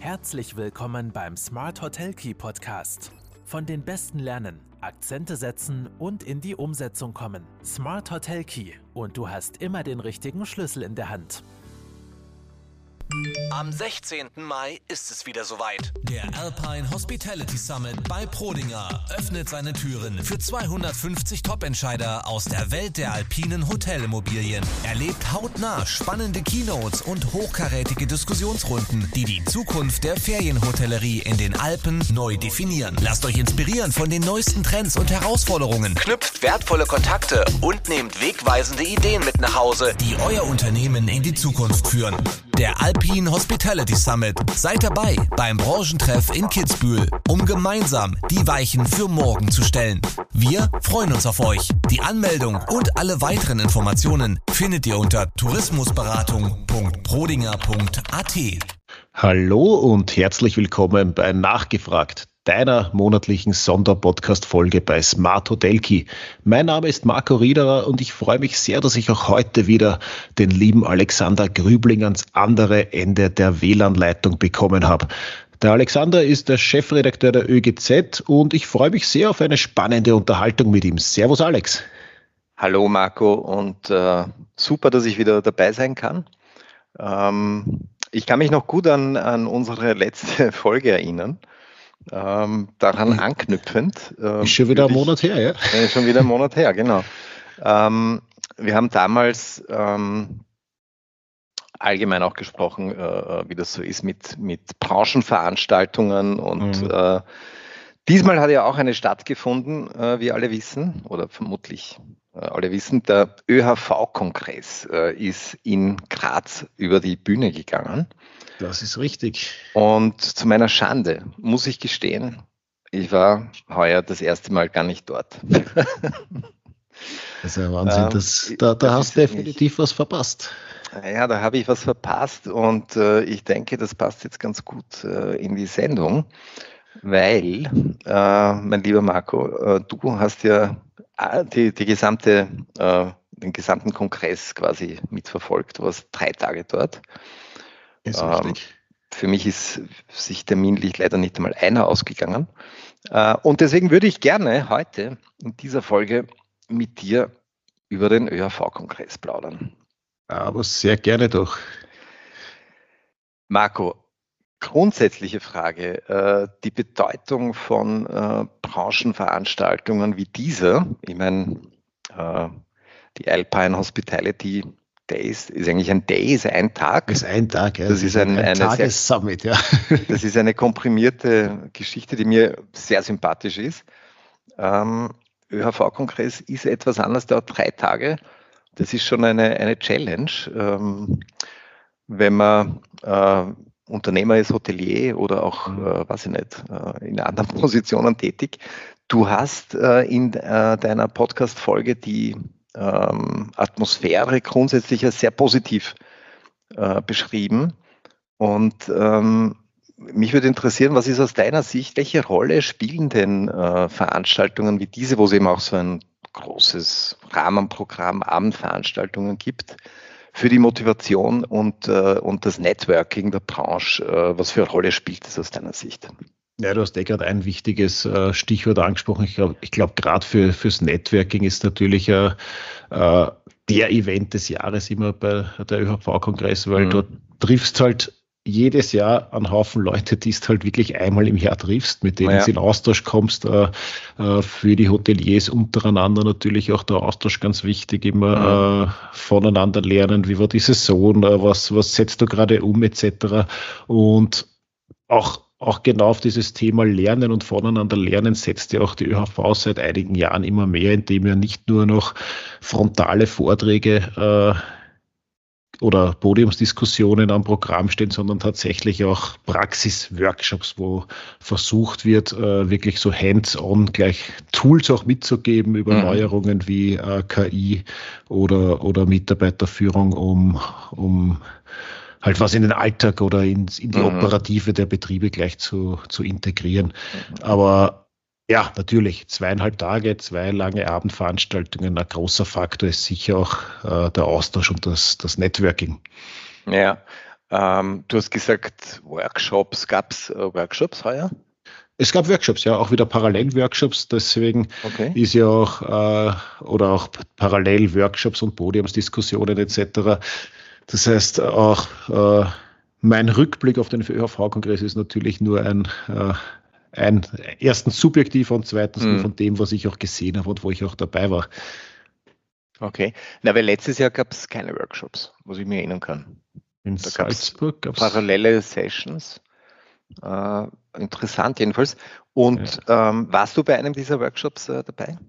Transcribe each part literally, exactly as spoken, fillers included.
Herzlich willkommen beim Smart Hotel Key Podcast. Von den Besten lernen, Akzente setzen und in die Umsetzung kommen. Smart Hotel Key und du hast immer den richtigen Schlüssel in der Hand. Am sechzehnten Mai ist es wieder soweit. Der Alpine Hospitality Summit bei Prodinger öffnet seine Türen für zweihundertfünfzig Top-Entscheider aus der Welt der alpinen Hotelimmobilien. Erlebt hautnah spannende Keynotes und hochkarätige Diskussionsrunden, die die Zukunft der Ferienhotellerie in den Alpen neu definieren. Lasst euch inspirieren von den neuesten Trends und Herausforderungen. Knüpft wertvolle Kontakte und nehmt wegweisende Ideen mit nach Hause, die euer Unternehmen in die Zukunft führen. Der Alpine Hospitality Summit. Seid dabei beim Branchentreff in Kitzbühel, um gemeinsam die Weichen für morgen zu stellen. Wir freuen uns auf euch. Die Anmeldung und alle weiteren Informationen findet ihr unter tourismusberatung punkt prodinger punkt a t. Hallo und herzlich willkommen bei Nachgefragt, deiner monatlichen Sonderpodcast-Folge bei Smart Hotel Key. Mein Name ist Marco Riederer und ich freue mich sehr, dass ich auch heute wieder den lieben Alexander Grübling ans andere Ende der W L A N-Leitung bekommen habe. Der Alexander ist der Chefredakteur der Ö G Z und ich freue mich sehr auf eine spannende Unterhaltung mit ihm. Servus Alex. Hallo Marco und äh, super, dass ich wieder dabei sein kann. Ähm, ich kann mich noch gut an, an unsere letzte Folge erinnern. Ähm, daran anknüpfend. Äh, ist schon wieder ein Monat her, ja? Äh, schon wieder ein Monat her, genau. Ähm, wir haben damals ähm, allgemein auch gesprochen, äh, wie das so ist mit, mit Branchenveranstaltungen und mhm. äh, diesmal hat ja auch eine stattgefunden, äh, wie alle wissen, oder vermutlich äh, alle wissen, der Ö H V-Kongress äh, ist in Graz über die Bühne gegangen. Das ist richtig. Und zu meiner Schande muss ich gestehen, ich war heuer das erste Mal gar nicht dort. Das ist ja Wahnsinn. Ähm, das, da da das hast du definitiv nicht, was verpasst. Ja, da habe ich was verpasst und äh, ich denke, das passt jetzt ganz gut äh, in die Sendung, weil, äh, mein lieber Marco, äh, du hast ja die, die gesamte, äh, den gesamten Kongress quasi mitverfolgt. Du warst drei Tage dort. Ist ähm, für mich ist sich terminlich leider nicht einmal einer ausgegangen. Äh, und deswegen würde ich gerne heute in dieser Folge mit dir über den Ö H V-Kongress plaudern. Aber sehr gerne doch. Marco, grundsätzliche Frage. Äh, die Bedeutung von äh, Branchenveranstaltungen wie dieser, ich meine, äh, die Alpine Hospitality Days ist eigentlich ein Day, ist ein Tag. Das ist ein Tag, ja. Das, das ist ein, ein Tagessummit, ja. Das ist eine komprimierte Geschichte, die mir sehr sympathisch ist. Ähm, Ö H V-Kongress ist etwas anders, dauert drei Tage. Das ist schon eine, eine Challenge. Ähm, wenn man äh, Unternehmer ist, Hotelier oder auch, äh, weiß ich nicht, äh, in anderen Positionen tätig. Du hast äh, in äh, deiner Podcast-Folge die Ähm, Atmosphäre grundsätzlich als sehr positiv äh, beschrieben. Und ähm, mich würde interessieren, was ist aus deiner Sicht, welche Rolle spielen denn äh, Veranstaltungen wie diese, wo es eben auch so ein großes Rahmenprogramm, Abendveranstaltungen gibt, für die Motivation und, äh, und das Networking der Branche? Äh, was für eine Rolle spielt das aus deiner Sicht? Ja, du hast eh gerade ein wichtiges äh, Stichwort angesprochen. Ich glaube, ich glaub, gerade für, fürs Networking ist natürlich äh, äh, der Event des Jahres immer bei der Ö H V-Kongress, weil mhm. dort triffst halt jedes Jahr einen Haufen Leute, die du halt wirklich einmal im Jahr triffst, mit denen ja. du in Austausch kommst. Äh, äh, für die Hoteliers untereinander natürlich auch der Austausch ganz wichtig, immer mhm. äh, voneinander lernen, wie war die Saison, äh, was, was setzt du gerade um, et cetera. Und auch Auch genau auf dieses Thema Lernen und voneinander lernen setzt ja auch die Ö H V seit einigen Jahren immer mehr, indem ja nicht nur noch frontale Vorträge äh, oder Podiumsdiskussionen am Programm stehen, sondern tatsächlich auch Praxisworkshops, wo versucht wird, äh, wirklich so hands-on gleich Tools auch mitzugeben über mhm. Neuerungen wie äh, K I oder, oder Mitarbeiterführung, um, um halt was in den Alltag oder in, in die mhm. Operative der Betriebe gleich zu, zu integrieren. Mhm. Aber ja, natürlich, zweieinhalb Tage, zwei lange Abendveranstaltungen, ein großer Faktor ist sicher auch äh, der Austausch und das, das Networking. Ja, Ähm, du hast gesagt, Workshops, gab es äh, Workshops heuer? Es gab Workshops, ja, auch wieder Parallel-Workshops, deswegen okay. ist ja auch, äh, oder auch Parallel-Workshops und Podiumsdiskussionen et cetera. Das heißt, auch äh, mein Rückblick auf den ÖHV-Kongress ist natürlich nur ein, äh, ein erstens subjektiver und zweitens hm. nur von dem, was ich auch gesehen habe und wo ich auch dabei war. Okay, na, weil letztes Jahr gab es keine Workshops, was ich mir erinnern kann. In da Salzburg gab es parallele Sessions. Äh, interessant jedenfalls. Und ja. ähm, warst du bei einem dieser Workshops äh, dabei?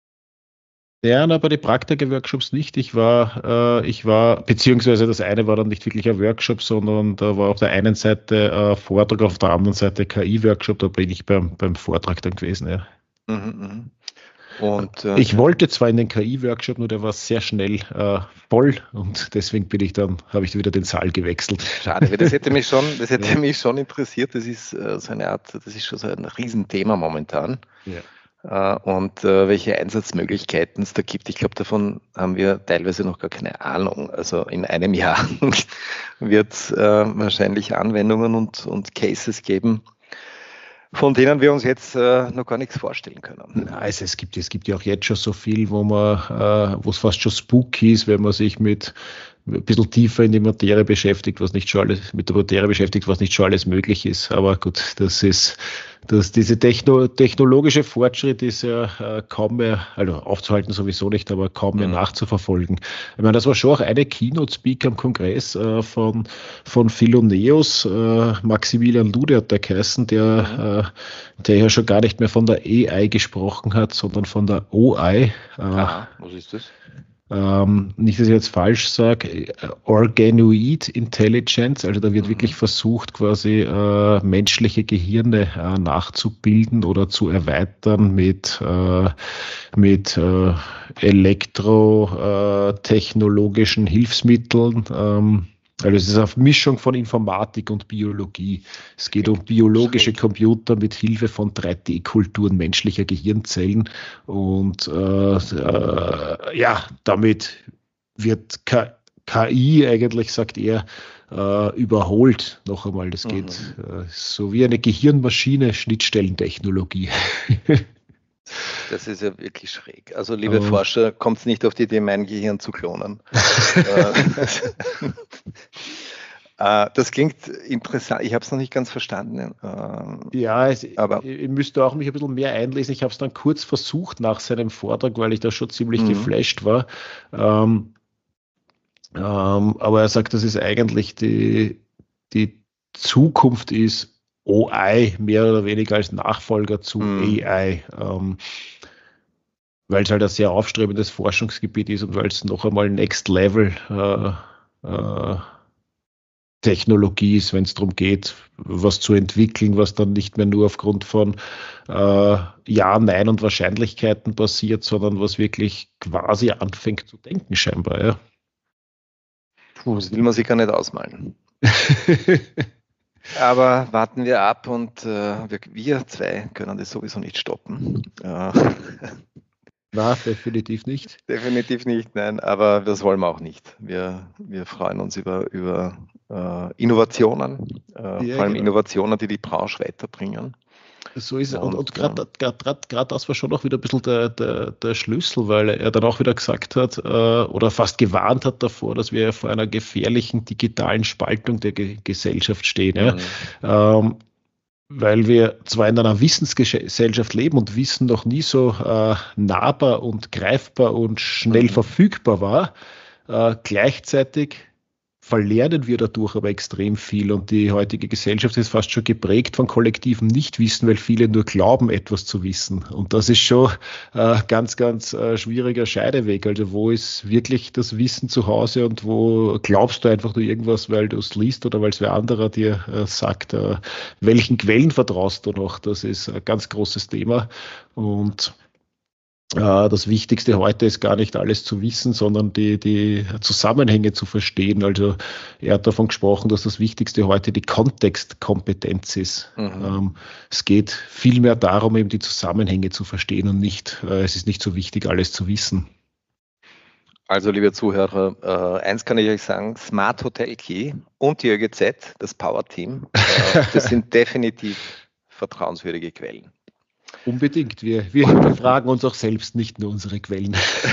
Ja, na, bei den Praktiker-Workshops nicht. Ich war, äh, ich war, beziehungsweise das eine war dann nicht wirklich ein Workshop, sondern da war auf der einen Seite äh, Vortrag, auf der anderen Seite K I-Workshop. Da bin ich beim, beim Vortrag dann gewesen. Ja. Mhm, mh. Und, äh, ich wollte zwar in den K I-Workshop, nur der war sehr schnell äh, voll und deswegen bin ich dann, habe ich wieder den Saal gewechselt. Schade, das hätte mich schon, das hätte ja. mich schon interessiert. Das ist äh, so eine Art, das ist schon so ein Riesenthema momentan. Ja. Äh, und äh, welche Einsatzmöglichkeiten es da gibt. Ich glaube, davon haben wir teilweise noch gar keine Ahnung. Also in einem Jahr wird es äh, wahrscheinlich Anwendungen und, und Cases geben, von denen wir uns jetzt äh, noch gar nichts vorstellen können. Also es gibt, es gibt ja auch jetzt schon so viel, wo man, äh, wo es fast schon spooky ist, wenn man sich mit ein bisschen tiefer in die Materie beschäftigt, was nicht schon alles, mit der Materie beschäftigt, was nicht schon alles möglich ist. Aber gut, das ist, dass diese Techno, technologische Fortschritt ist ja äh, kaum mehr, also aufzuhalten sowieso nicht, aber kaum mehr mhm. nachzuverfolgen. Ich meine, das war schon auch eine Keynote-Speaker am Kongress äh, von, von Philoneos, äh, Maximilian Lude hat der geheißen, der, mhm. äh, der ja schon gar nicht mehr von der A I gesprochen hat, sondern von der O I. Äh, Aha, was ist das? Ähm, nicht, dass ich jetzt falsch sage, Organoid Intelligence, also da wird mhm. wirklich versucht, quasi äh, menschliche Gehirne äh, nachzubilden oder zu erweitern mit, äh, mit äh, elektrotechnologischen Hilfsmitteln. Ähm, Also es ist eine Mischung von Informatik und Biologie. Es geht um biologische Computer mit Hilfe von drei D-Kulturen menschlicher Gehirnzellen. Und äh, äh, ja, damit wird K I eigentlich, sagt er, äh, überholt. Noch einmal, das geht mhm. äh, so wie eine Gehirnmaschine, Schnittstellentechnologie. Das ist ja wirklich schräg. Also, liebe oh. Forscher, kommt es nicht auf die Idee, mein Gehirn zu klonen. Das klingt interessant. Ich habe es noch nicht ganz verstanden. Ja, es, aber ich müsste auch mich ein bisschen mehr einlesen. Ich habe es dann kurz versucht nach seinem Vortrag, weil ich da schon ziemlich mhm. geflasht war. Ähm, ähm, aber er sagt, das ist eigentlich die, die Zukunft ist O I mehr oder weniger als Nachfolger zu mm. A I, ähm, weil es halt ein sehr aufstrebendes Forschungsgebiet ist und weil es noch einmal Next Level äh, äh, Technologie ist, wenn es darum geht, was zu entwickeln, was dann nicht mehr nur aufgrund von äh, Ja, Nein und Wahrscheinlichkeiten basiert, sondern was wirklich quasi anfängt zu denken scheinbar. Ja. Puh, das will man sich gar nicht ausmalen. Aber warten wir ab und äh, wir, wir zwei können das sowieso nicht stoppen. Ja. Na, definitiv nicht. Definitiv nicht, nein, aber das wollen wir auch nicht. Wir, wir freuen uns über, über äh, Innovationen, äh, ja, vor allem genau. Innovationen, die die Branche weiterbringen. So ist es. Und, und gerade das war schon auch wieder ein bisschen der, der, der Schlüssel, weil er dann auch wieder gesagt hat äh, oder fast gewarnt hat davor, dass wir vor einer gefährlichen digitalen Spaltung der Ge Gesellschaft stehen. Mhm. Ja? Ähm, weil wir zwar in einer Wissensgesellschaft leben und Wissen noch nie so äh, nahbar und greifbar und schnell mhm. verfügbar war, äh, gleichzeitig verlernen wir dadurch aber extrem viel und die heutige Gesellschaft ist fast schon geprägt von kollektivem Nichtwissen, weil viele nur glauben, etwas zu wissen. Und das ist schon äh, ganz, ganz äh, schwieriger Scheideweg. Also wo ist wirklich das Wissen zu Hause und wo glaubst du einfach nur irgendwas, weil du es liest oder weil es wer anderer dir äh, sagt, äh, welchen Quellen vertraust du noch? Das ist ein ganz großes Thema und das Wichtigste heute ist gar nicht alles zu wissen, sondern die, die Zusammenhänge zu verstehen. Also er hat davon gesprochen, dass das Wichtigste heute die Kontextkompetenz ist. Mhm. Ähm, es geht vielmehr darum, eben die Zusammenhänge zu verstehen und nicht, äh, es ist nicht so wichtig, alles zu wissen. Also, liebe Zuhörer, äh, eins kann ich euch sagen, Smart Hotel Key und die ÖGZ, das Power-Team, äh, das sind definitiv vertrauenswürdige Quellen. Unbedingt. Wir, wir hinterfragen uns auch selbst, nicht nur unsere Quellen.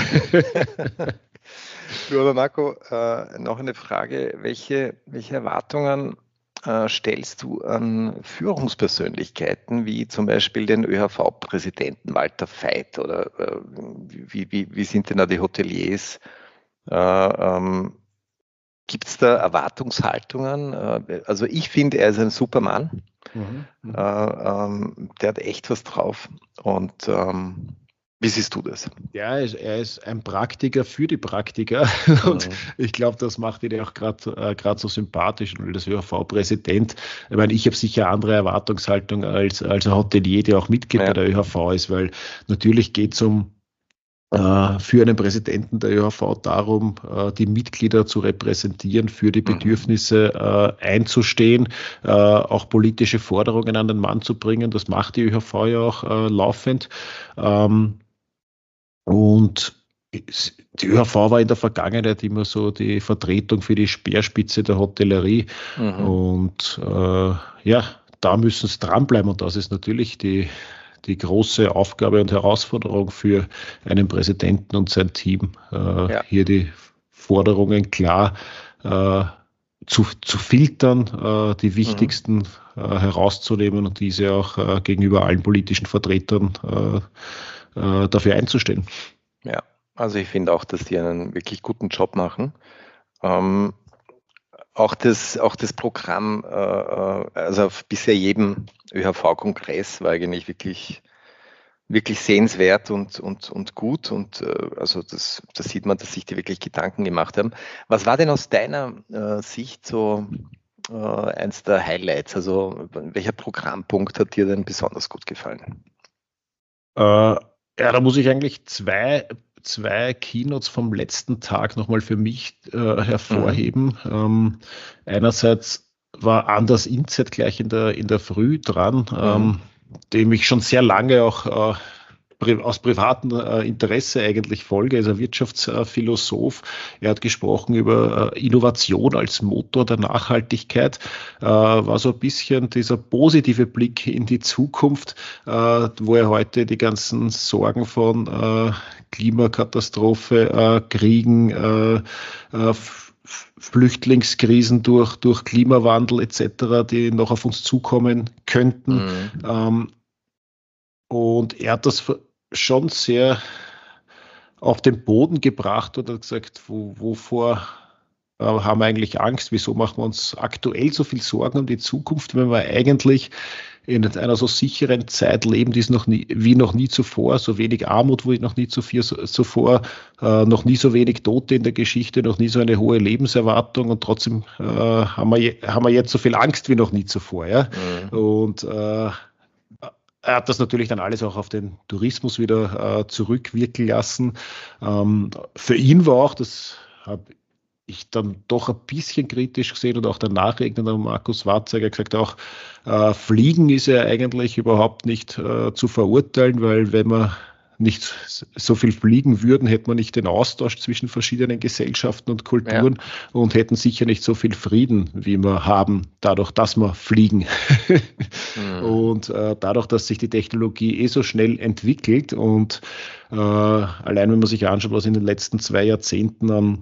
Du, aber Marco, äh, noch eine Frage. Welche, welche Erwartungen äh, stellst du an Führungspersönlichkeiten, wie zum Beispiel den ÖHV-Präsidenten Walter Veit? Oder äh, wie, wie, wie sind denn da die Hoteliers? Äh, ähm, Gibt es da Erwartungshaltungen? Äh, also ich finde, er ist ein super Mann. Mhm. Äh, ähm, der hat echt was drauf. Und ähm, wie siehst du das? Ja, er ist, er ist ein Praktiker für die Praktiker. Und mhm. ich glaube, das macht ihn auch gerade äh, gerade so sympathisch. Und das ÖHV-Präsident, ich meine, ich habe sicher andere Erwartungshaltung als, als ein Hotelier, der auch Mitglied ja. bei der ÖHV ist, weil natürlich geht es um äh, für einen Präsidenten der ÖHV darum, äh, die Mitglieder zu repräsentieren, für die Bedürfnisse äh, einzustehen, äh, auch politische Forderungen an den Mann zu bringen. Das macht die ÖHV ja auch äh, laufend. Ähm, Und die ÖHV war in der Vergangenheit immer so die Vertretung für die Speerspitze der Hotellerie. Mhm. Und äh, ja, da müssen sie dranbleiben. Und das ist natürlich die, die große Aufgabe und Herausforderung für einen Präsidenten und sein Team, äh, ja. hier die Forderungen klar äh, zu, zu filtern, äh, die wichtigsten mhm. äh, herauszunehmen und diese auch äh, gegenüber allen politischen Vertretern äh, dafür einzustehen. Ja, also ich finde auch, dass die einen wirklich guten Job machen. Ähm, auch, das, auch das Programm, äh, also auf bisher jedem ÖHV-Kongress war eigentlich wirklich, wirklich sehenswert und, und, und gut. Und äh, also das, das sieht man, dass sich die wirklich Gedanken gemacht haben. Was war denn aus deiner äh, Sicht so äh, eins der Highlights? Also welcher Programmpunkt hat dir denn besonders gut gefallen? Äh, Ja, da muss ich eigentlich zwei, zwei Keynotes vom letzten Tag nochmal für mich äh, hervorheben. Mhm. Ähm, einerseits war Anders Inzet gleich in der, in der Früh dran, mhm. ähm, dem ich schon sehr lange auch äh, aus privatem äh, Interesse eigentlich folge. Er ist ein Wirtschaftsphilosoph. Er hat gesprochen über äh, Innovation als Motor der Nachhaltigkeit. Äh, war so ein bisschen dieser positive Blick in die Zukunft, äh, wo er heute die ganzen Sorgen von äh, Klimakatastrophe, äh, Kriegen, äh, äh, Flüchtlingskrisen durch, durch Klimawandel et cetera, die noch auf uns zukommen könnten. Mhm. Ähm, Und er hat das schon sehr auf den Boden gebracht und hat gesagt, wo, wovor äh, haben wir eigentlich Angst? Wieso machen wir uns aktuell so viel Sorgen um die Zukunft, wenn wir eigentlich in einer so sicheren Zeit leben, die es noch nie, wie noch nie zuvor, so wenig Armut wie noch nie zuvor, zuvor äh, noch nie so wenig Tote in der Geschichte, noch nie so eine hohe Lebenserwartung und trotzdem äh, haben, wir je, haben wir jetzt so viel Angst wie noch nie zuvor. Ja? Mhm. Und äh, er hat das natürlich dann alles auch auf den Tourismus wieder äh, zurückwirken lassen. Ähm, für ihn war auch, das habe ich dann doch ein bisschen kritisch gesehen und auch der Nachredner Markus Warzeiger gesagt, auch äh, Fliegen ist ja eigentlich überhaupt nicht äh, zu verurteilen, weil wenn man nicht so viel fliegen würden, hätte man nicht den Austausch zwischen verschiedenen Gesellschaften und Kulturen ja. und hätten sicher nicht so viel Frieden, wie wir haben, dadurch, dass wir fliegen. mhm. Und äh, dadurch, dass sich die Technologie eh so schnell entwickelt und äh, allein wenn man sich anschaut, was in den letzten zwei Jahrzehnten an,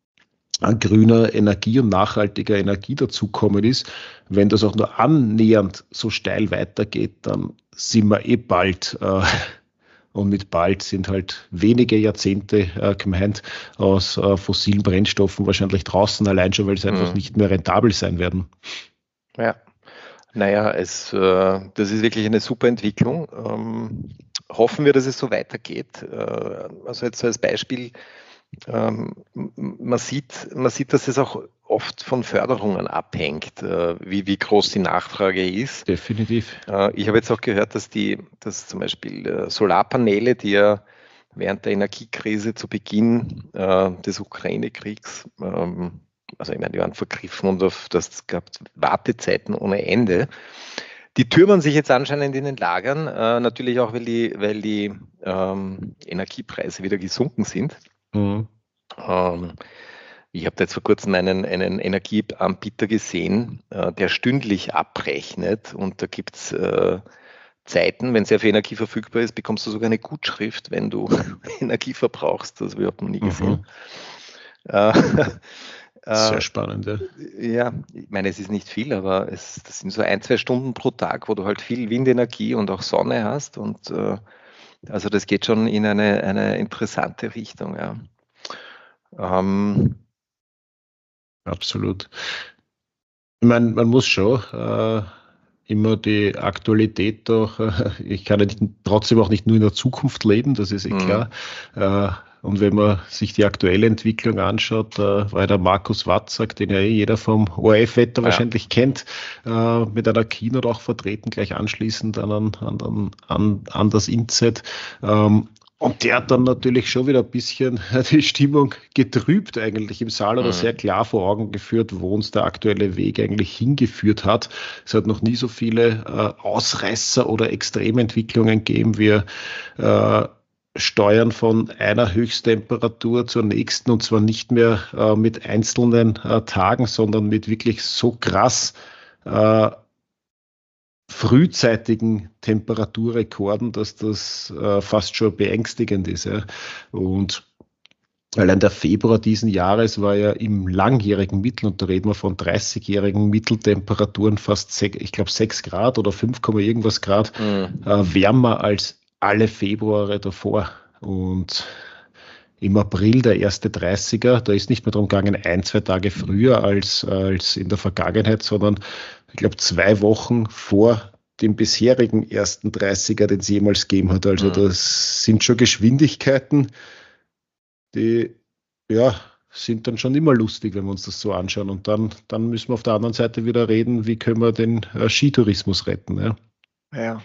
an grüner Energie und nachhaltiger Energie dazukommen ist, wenn das auch nur annähernd so steil weitergeht, dann sind wir eh bald äh, und mit bald sind halt wenige Jahrzehnte äh, gemeint aus äh, fossilen Brennstoffen wahrscheinlich draußen, allein schon, weil sie mhm. einfach nicht mehr rentabel sein werden. Ja, naja, es, äh, das ist wirklich eine super Entwicklung. Ähm, hoffen wir, dass es so weitergeht. Äh, also jetzt als Beispiel, ähm, man sieht, man sieht, dass es auch oft von Förderungen abhängt, äh, wie, wie groß die Nachfrage ist. Definitiv. Äh, ich habe jetzt auch gehört, dass die, dass zum Beispiel äh, Solarpaneele, die ja während der Energiekrise zu Beginn äh, des Ukraine-Kriegs, ähm, also ich meine, die waren vergriffen und auf das gab Wartezeiten ohne Ende. Die türmen sich jetzt anscheinend in den Lagern, äh, natürlich auch, weil die, weil die ähm, Energiepreise wieder gesunken sind. Mhm. Ähm, ich habe da jetzt vor kurzem einen, einen Energieanbieter gesehen, äh, der stündlich abrechnet, und da gibt es äh, Zeiten, wenn sehr viel Energie verfügbar ist, bekommst du sogar eine Gutschrift, wenn du Energie verbrauchst. Das habe ich noch nie gesehen. Mhm. Äh, Sehr spannend, ja. Ja, ich meine, es ist nicht viel, aber es, das sind so ein, zwei Stunden pro Tag, wo du halt viel Windenergie und auch Sonne hast. Und äh, also das geht schon in eine, eine interessante Richtung, ja. Ähm, Absolut. Ich meine, man muss schon äh, immer die Aktualität doch, äh, ich kann ja nicht, trotzdem auch nicht nur in der Zukunft leben, das ist eh klar. Äh, und wenn man sich die aktuelle Entwicklung anschaut, äh, war ja der Markus Watzak, den ja eh jeder vom O R F-Wetter ja. wahrscheinlich kennt, äh, mit einer Keynote auch vertreten, gleich anschließend an, an, an, an das Inset. Ähm, Und der hat dann natürlich schon wieder ein bisschen die Stimmung getrübt eigentlich im Saal oder mhm. sehr klar vor Augen geführt, wo uns der aktuelle Weg eigentlich hingeführt hat. Es hat noch nie so viele äh, Ausreißer oder Extrementwicklungen gegeben. Wir äh, steuern von einer Höchsttemperatur zur nächsten, und zwar nicht mehr äh, mit einzelnen äh, Tagen, sondern mit wirklich so krass äh, frühzeitigen Temperaturrekorden, dass das äh, fast schon beängstigend ist. Ja. Und allein der Februar diesen Jahres war ja im langjährigen Mittel, und da reden wir von dreißigjährigen Mitteltemperaturen fast, ich glaube, sechs Grad oder fünf, irgendwas Grad mhm. äh, wärmer als alle Februare davor. Und im April der erste dreißiger, da ist nicht mehr darum gegangen, ein, zwei Tage früher als, als in der Vergangenheit, sondern ich glaube zwei Wochen vor dem bisherigen ersten dreißiger, den es jemals gegeben hat. Also mhm. das sind schon Geschwindigkeiten, die ja, sind dann schon immer lustig, wenn wir uns das so anschauen. Und dann, dann müssen wir auf der anderen Seite wieder reden, wie können wir den äh, Skitourismus retten. Ja. ja.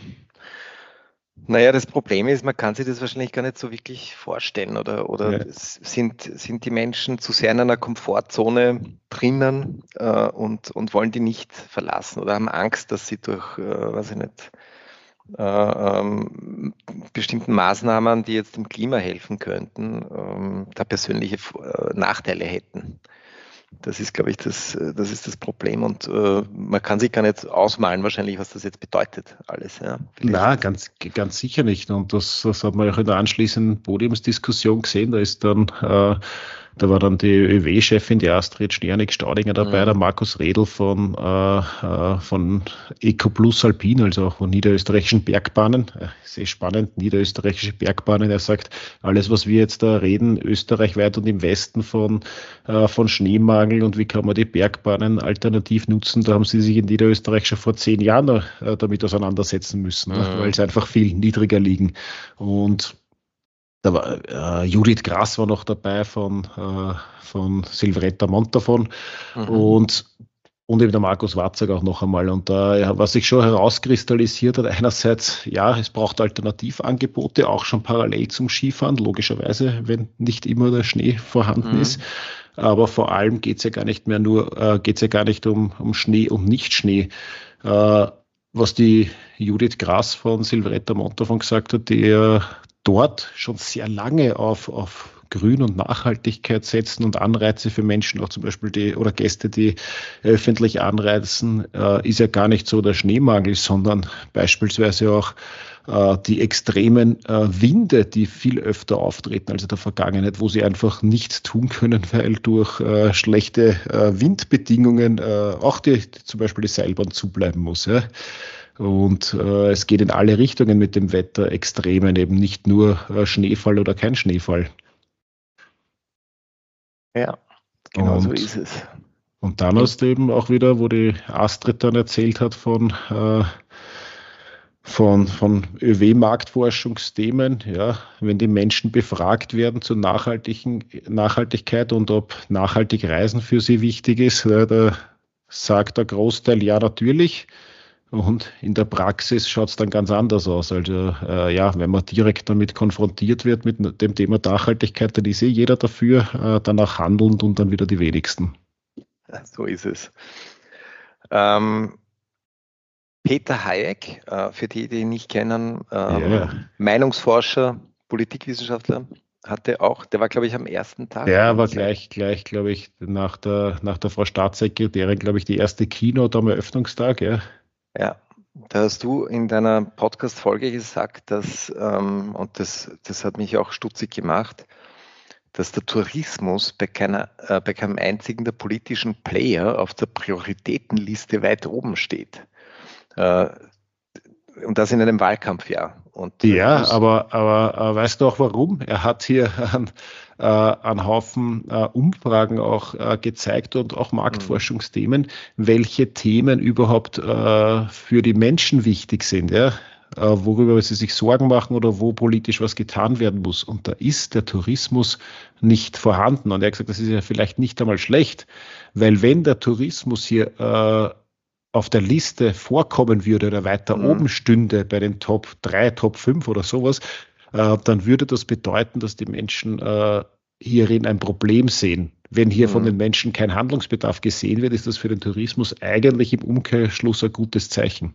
Naja, das Problem ist, man kann sich das wahrscheinlich gar nicht so wirklich vorstellen, oder, oder ja. sind, sind die Menschen zu sehr in einer Komfortzone drinnen äh, und, und wollen die nicht verlassen oder haben Angst, dass sie durch, äh, weiß ich nicht, äh, ähm, bestimmten Maßnahmen, die jetzt dem Klima helfen könnten, ähm, da persönliche äh, Nachteile hätten. Das ist, glaube ich, das, das ist das Problem, und äh, man kann sich gar nicht ausmalen wahrscheinlich, was das jetzt bedeutet, alles. Ja. Na, ganz, ganz sicher nicht, und das, das hat man auch in der anschließenden Podiumsdiskussion gesehen, da ist dann äh, da war dann die Ö W-Chefin, die Astrid Sternig-Staudinger dabei, mhm. der Markus Redl von, äh, von EcoPlus Alpin, also auch von niederösterreichischen Bergbahnen. Sehr spannend, niederösterreichische Bergbahnen. Er sagt, alles, was wir jetzt da reden, österreichweit und im Westen von, äh, von Schneemangel und wie kann man die Bergbahnen alternativ nutzen, da haben sie sich in Niederösterreich schon vor zehn Jahren äh, damit auseinandersetzen müssen, mhm. weil es einfach viel niedriger liegen. Und da war, äh, Judith Grass war noch dabei von, äh, von Silvretta Montafon mhm. und, und eben der Markus Watzak auch noch einmal. Und da, ja, was sich schon herauskristallisiert hat, einerseits, ja, es braucht Alternativangebote, auch schon parallel zum Skifahren, logischerweise, wenn nicht immer der Schnee vorhanden mhm. ist. Aber vor allem geht es ja gar nicht mehr nur, äh, geht es ja gar nicht um, um Schnee und Nicht-Schnee. Äh, was die Judith Grass von Silvretta Montafon gesagt hat, die äh, dort schon sehr lange auf, auf Grün und Nachhaltigkeit setzen und Anreize für Menschen, auch zum Beispiel die oder Gäste, die öffentlich anreizen, äh, ist ja gar nicht so der Schneemangel, sondern beispielsweise auch äh, die extremen äh, Winde, die viel öfter auftreten als in der Vergangenheit, wo sie einfach nichts tun können, weil durch äh, schlechte äh, Windbedingungen äh, auch die, die, zum Beispiel die Seilbahn zubleiben muss. Ja. Und äh, es geht in alle Richtungen mit dem Wetter Extremen, eben nicht nur äh, Schneefall oder kein Schneefall. Ja, genau und, so ist es. Und dann hast du eben auch wieder, wo die Astrid dann erzählt hat von, äh, von, von Ö W-Marktforschungsthemen, ja, wenn die Menschen befragt werden zur nachhaltigen Nachhaltigkeit und ob nachhaltig Reisen für sie wichtig ist, ja, da sagt der Großteil ja natürlich. Und in der Praxis schaut es dann ganz anders aus. Also äh, ja, wenn man direkt damit konfrontiert wird mit dem Thema Nachhaltigkeit, dann ist eh jeder dafür, äh, danach handelnd und dann wieder die wenigsten. So ist es. Ähm, Peter Hayek, äh, für die, die ihn nicht kennen, ähm, yeah. Meinungsforscher, Politikwissenschaftler, hatte auch, der war, glaube ich, am ersten Tag. Der war gleich, gleich, glaube ich, nach der, nach der Frau Staatssekretärin, glaube ich, die erste Keynote am Eröffnungstag, ja. Ja, da hast du in deiner Podcast-Folge gesagt, dass, ähm, und das, das hat mich auch stutzig gemacht, dass der Tourismus bei, keiner, äh, bei keinem einzigen der politischen Player auf der Prioritätenliste weit oben steht. Äh, und das in einem Wahlkampfjahr. Und, äh, ja, aber, aber äh, weißt du auch warum? Er hat hier einen, äh, einen Haufen äh, Umfragen auch äh, gezeigt und auch Marktforschungsthemen, mhm. welche Themen überhaupt äh, für die Menschen wichtig sind, ja? äh, worüber sie sich Sorgen machen oder wo politisch was getan werden muss. Und da ist der Tourismus nicht vorhanden. Und er hat gesagt, das ist ja vielleicht nicht einmal schlecht, weil wenn der Tourismus hier äh, auf der Liste vorkommen würde oder weiter mhm. oben stünde bei den Top drei, Top fünf oder sowas, äh, dann würde das bedeuten, dass die Menschen äh, hierin ein Problem sehen. Wenn hier mhm. von den Menschen kein Handlungsbedarf gesehen wird, ist das für den Tourismus eigentlich im Umkehrschluss ein gutes Zeichen.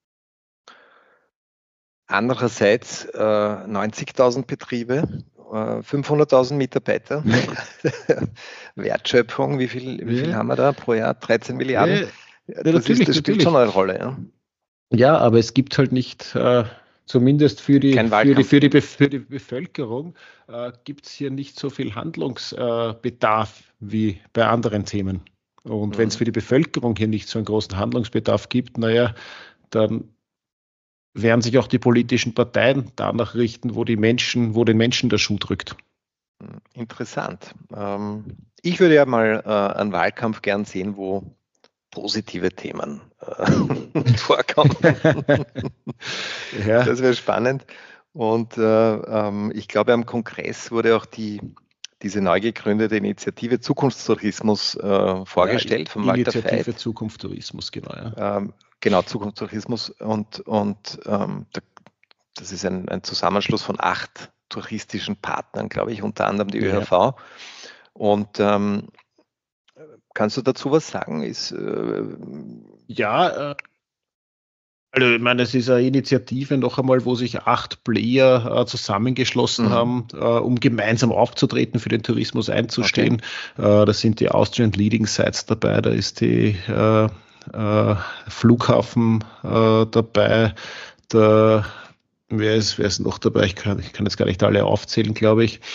Andererseits äh, neunzigtausend Betriebe, äh, fünfhunderttausend Mitarbeiter, ja. Wertschöpfung, wie viel, wie viel ja. haben wir da pro Jahr? dreizehn Milliarden? Ja. Ja, das natürlich, ist, das spielt natürlich. schon eine Rolle. Ja, ja, aber es gibt halt nicht, äh, zumindest für die, für die, für die, für die Bevölkerung, äh, gibt es hier nicht so viel Handlungsbedarf äh, wie bei anderen Themen. Und mhm. wenn es für die Bevölkerung hier nicht so einen großen Handlungsbedarf gibt, naja, dann werden sich auch die politischen Parteien danach richten, wo die Menschen, wo den Menschen der Schuh drückt. Interessant. Ähm, ich würde ja mal äh, einen Wahlkampf gern sehen, wo positive Themen äh, vorkommen. Ja. Das wäre spannend. Und äh, ähm, ich glaube, am Kongress wurde auch die, diese neu gegründete Initiative Zukunftstourismus äh, vorgestellt ja, vom Walter Veit. Initiative Zukunftstourismus, genau. Ja. Ähm, genau, Zukunftstourismus. Und, und ähm, das ist ein, ein Zusammenschluss von acht touristischen Partnern, glaube ich, unter anderem die ÖHV. Ja. Und ähm, kannst du dazu was sagen? Ist, äh ja, äh, also ich meine, es ist eine Initiative noch einmal, wo sich acht Player äh, zusammengeschlossen mhm. haben, äh, um gemeinsam aufzutreten, für den Tourismus einzustehen. Okay. Äh, da sind die Austrian Leading Sites dabei, da ist die äh, äh, Flughafen äh, dabei, der, wer ist, wer ist noch dabei? Ich kann, ich kann jetzt gar nicht alle aufzählen, glaube ich.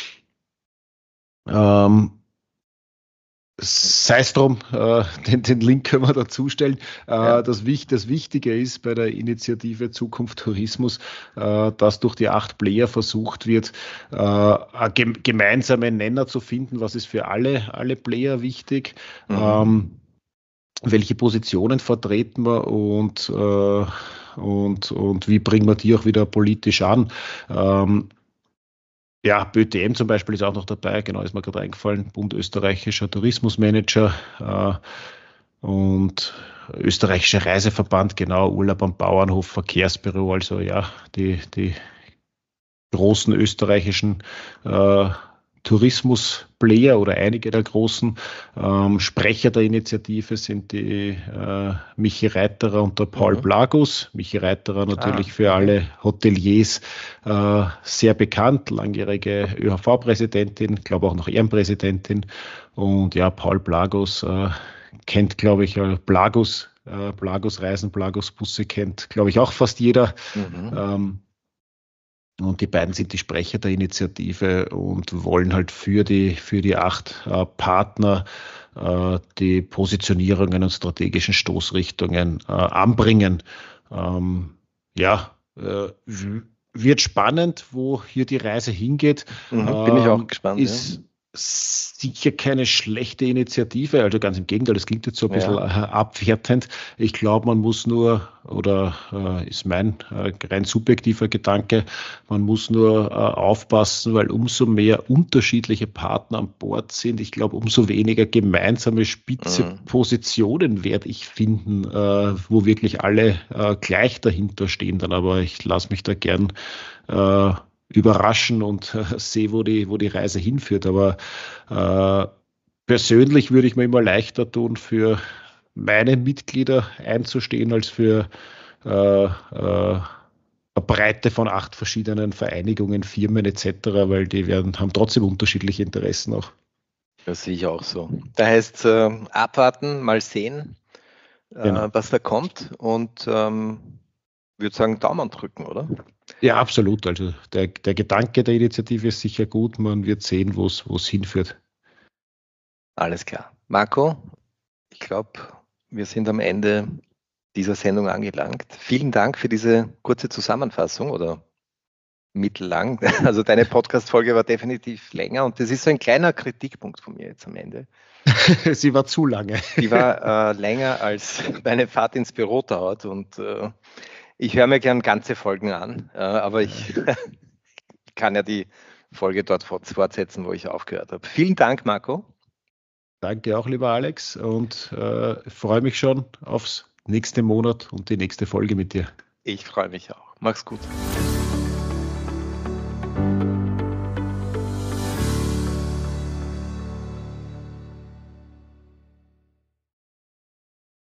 Ähm, Sei es drum, äh, den, den Link können wir dazustellen. Äh, ja. das, das Wichtige ist bei der Initiative Zukunft Tourismus, äh, dass durch die acht Player versucht wird, äh, einen gem- gemeinsamen Nenner zu finden. Was ist für alle, alle Player wichtig? Mhm. Ähm, welche Positionen vertreten wir und, äh, und, und wie bringen wir die auch wieder politisch an? Ähm, Ja, B T M zum Beispiel ist auch noch dabei, genau, ist mir gerade eingefallen, Bund österreichischer Tourismusmanager äh, und österreichischer Reiseverband, genau, Urlaub am Bauernhof, Verkehrsbüro, also ja, die, die großen österreichischen äh, Tourismusplayer oder einige der großen ähm, Sprecher der Initiative sind die äh, Michi Reiterer und der Paul mhm. Blagus. Michi Reiterer natürlich ah, für okay. alle Hoteliers äh, sehr bekannt, langjährige ÖHV-Präsidentin, glaube auch noch Ehrenpräsidentin. Und ja, Paul Blagus äh, kennt, glaube ich, äh, Blagus, äh, Blagus Reisen, Blagus Busse kennt, glaube ich, auch fast jeder. Mhm. Ähm, Und die beiden sind die Sprecher der Initiative und wollen halt für die, für die acht äh, Partner äh, die Positionierungen und strategischen Stoßrichtungen äh, anbringen. Ähm, ja, äh, wird spannend, wo hier die Reise hingeht. Mhm, bin ähm, ich auch gespannt. Ist, ja. Sicher keine schlechte Initiative, also ganz im Gegenteil, das klingt jetzt so ein bisschen ja. abwertend. Ich glaube, man muss nur, oder äh, ist mein äh, rein subjektiver Gedanke, man muss nur äh, aufpassen, weil umso mehr unterschiedliche Partner an Bord sind, ich glaube, umso weniger gemeinsame spitze mhm. Positionen werde ich finden, äh, wo wirklich alle äh, gleich dahinter stehen dann, aber ich lasse mich da gern äh, überraschen und äh, sehe, wo die, wo die Reise hinführt. Aber äh, persönlich würde ich mir immer leichter tun, für meine Mitglieder einzustehen, als für äh, äh, eine Breite von acht verschiedenen Vereinigungen, Firmen et cetera, weil die werden, haben trotzdem unterschiedliche Interessen auch. Das sehe ich auch so. Da heißt äh, abwarten, mal sehen, äh, genau. was da kommt und ähm, würde sagen, Daumen drücken, oder? Ja, absolut. Also der, der Gedanke der Initiative ist sicher gut. Man wird sehen, wo es hinführt. Alles klar. Marco, ich glaube, wir sind am Ende dieser Sendung angelangt. Vielen Dank für diese kurze Zusammenfassung oder mittellang. Also deine Podcast-Folge war definitiv länger und das ist so ein kleiner Kritikpunkt von mir jetzt am Ende. Sie war zu lange. Die war äh, länger, als meine Fahrt ins Büro dauert und äh, ich höre mir gern ganze Folgen an, äh, aber ich kann ja die Folge dort fortsetzen, wo ich aufgehört habe. Vielen Dank, Marco. Danke auch, lieber Alex, und äh, freue mich schon aufs nächste Monat und die nächste Folge mit dir. Ich freue mich auch. Mach's gut.